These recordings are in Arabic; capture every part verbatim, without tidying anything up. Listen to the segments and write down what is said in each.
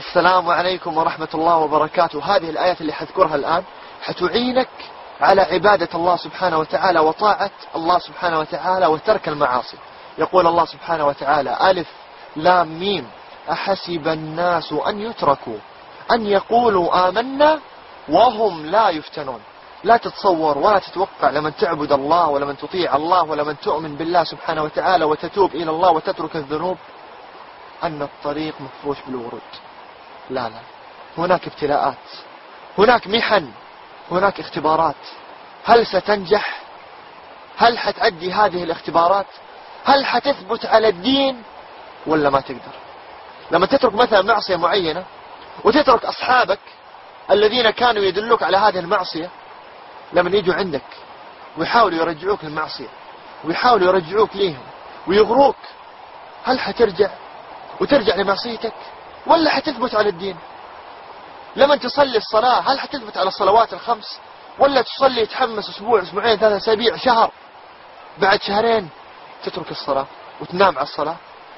السلام عليكم ورحمة الله وبركاته. هذه الآيات اللي حذكرها الآن حتعينك على عبادة الله سبحانه وتعالى وطاعة الله سبحانه وتعالى وترك المعاصي. يقول الله سبحانه وتعالى: ألف لام ميم أحسب الناس أن يتركوا أن يقولوا آمنا وهم لا يفتنون. لا تتصور ولا تتوقع لمن تعبد الله ولمن تطيع الله ولمن تؤمن بالله سبحانه وتعالى وتتوب إلى الله وتترك الذنوب أن الطريق مفروش بالورود. لا لا، هناك ابتلاءات، هناك محن، هناك اختبارات. هل ستنجح؟ هل حتعدي هذه الاختبارات؟ هل حتثبت على الدين ولا ما تقدر؟ لما تترك مثلا معصية معينة وتترك أصحابك الذين كانوا يدلوك على هذه المعصية، لما يجوا عندك ويحاولوا يرجعوك للمعصية ويحاولوا يرجعوك ليهم ويغروك، هل حترجع وترجع لمعصيتك ولا حتثبت على الدين؟ لما تصلي الصلاة هل حتثبت على الصلوات الخمس ولا تصلي تحمس أسبوع أسبوعين ثلاثة أسابيع شهر، بعد شهرين تترك الصلاة وتنام على الصلاة؟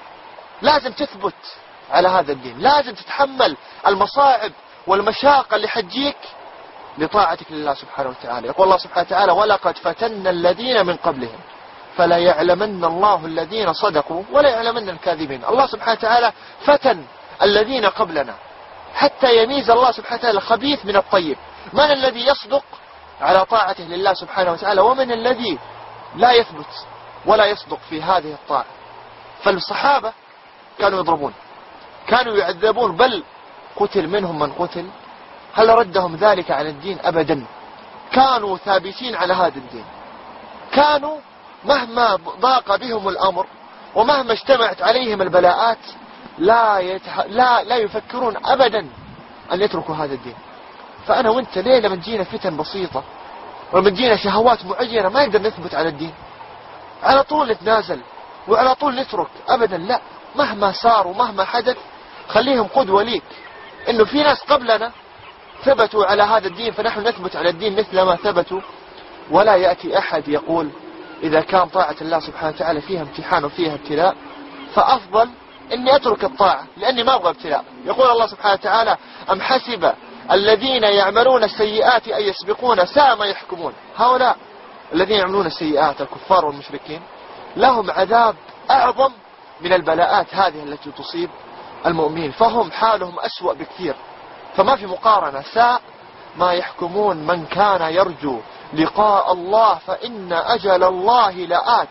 لازم تثبت على هذا الدين، لازم تتحمل المصاعب والمشاق اللي حتجيك لطاعتك لله سبحانه وتعالى. يقول الله سبحانه وتعالى: ولقد فتنا الذين من قبلهم فلا يعلمن الله الذين صدقوا ولا يعلمن الكاذبين. الله سبحانه وتعالى فتن الذين قبلنا حتى يميز الله سبحانه وتعالى الخبيث من الطيب، من الذي يصدق على طاعته لله سبحانه وتعالى ومن الذي لا يثبت ولا يصدق في هذه الطاعة. فالصحابة كانوا يضربون، كانوا يعذبون، بل قتل منهم من قتل. هل ردهم ذلك عن الدين؟ أبدا. كانوا ثابتين على هذا الدين، كانوا مهما ضاق بهم الأمر ومهما اجتمعت عليهم البلاءات لا, يتح... لا, لا يفكرون أبدا أن يتركوا هذا الدين. فأنا وانت ليه لما تجينا فتن بسيطة ولما تجينا شهوات معينة ما يقدر نثبت على الدين؟ على طول نتنازل وعلى طول نترك؟ أبدا لا. مهما صار ومهما حدث خليهم قدوة ليك، إنه في ناس قبلنا ثبتوا على هذا الدين فنحن نثبت على الدين مثل ما ثبتوا. ولا يأتي أحد يقول إذا كان طاعة الله سبحانه وتعالى فيها امتحان وفيها ابتلاء فأفضل إني أترك الطاعة لأني ما أبغى ابتلاء. يقول الله سبحانه وتعالى: أم حسب الذين يعملون السيئات أن يسبقون ساء ما يحكمون. هؤلاء الذين يعملون السيئات الكفار والمشركين لهم عذاب أعظم من البلاءات هذه التي تصيب المؤمنين، فهم حالهم أسوأ بكثير. فما في مقارنة. ساء ما يحكمون من كان يرجو لقاء الله فإن أجل الله لآت.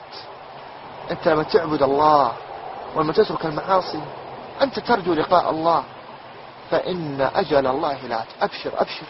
أنت لما تعبد الله ولما تترك المعاصي أنت ترجو لقاء الله، فإن أجل الله لآت. أبشر أبشر،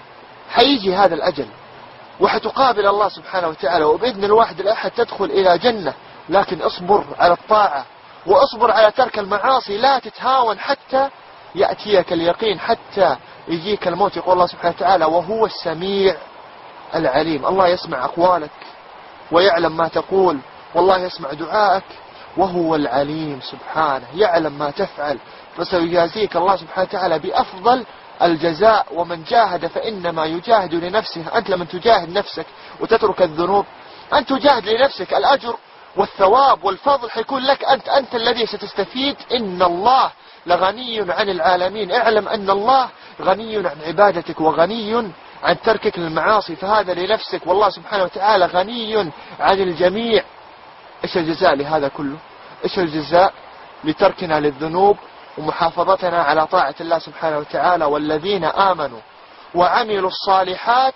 حيجي هذا الأجل وحتقابل الله سبحانه وتعالى، وبإذن الواحد الأحد تدخل إلى جنة. لكن اصبر على الطاعة واصبر على ترك المعاصي، لا تتهاون حتى يأتيك اليقين، حتى يجيك الموت. يقول الله سبحانه وتعالى: وهو السميع العليم. الله يسمع أقوالك ويعلم ما تقول، والله يسمع دعائك، وهو العليم سبحانه يعلم ما تفعل، فسيجازيك الله سبحانه وتعالى بأفضل الجزاء. ومن جاهد فإنما يجاهد لنفسه. أنت لمن تجاهد نفسك وتترك الذنوب أنت تجاهد لنفسك، الأجر والثواب والفضل حيكون لك أنت، أنت الذي ستستفيد. إن الله لغني عن العالمين. اعلم أن الله غني عن عبادتك وغني عن تركك للمعاصي، فهذا لنفسك، والله سبحانه وتعالى غني عن الجميع. إيش الجزاء لهذا كله؟ إيش الجزاء لتركنا للذنوب ومحافظتنا على طاعة الله سبحانه وتعالى؟ والذين آمنوا وعملوا الصالحات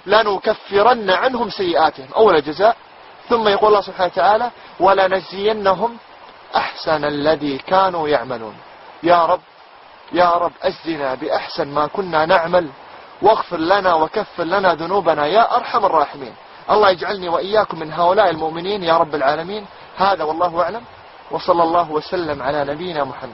لنكفرن عنهم سيئاتهم. أول جزاء. ثم يقول الله سبحانه وتعالى: ولنجزينهم أحسن الذي كانوا يعملون. يا رب يا رب أجزنا بأحسن ما كنا نعمل، واغفر لنا وكفر لنا ذنوبنا يا أرحم الراحمين. الله يجعلني وإياكم من هؤلاء المؤمنين يا رب العالمين. هذا والله أعلم، وصلى الله وسلم على نبينا محمد.